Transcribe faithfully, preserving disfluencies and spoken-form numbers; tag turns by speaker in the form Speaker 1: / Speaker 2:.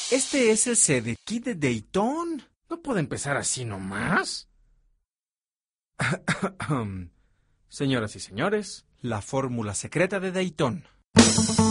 Speaker 1: Este es el Sedequí de Dayton. ¿No puede empezar así nomás? Señoras y señores, la fórmula secreta de Dayton.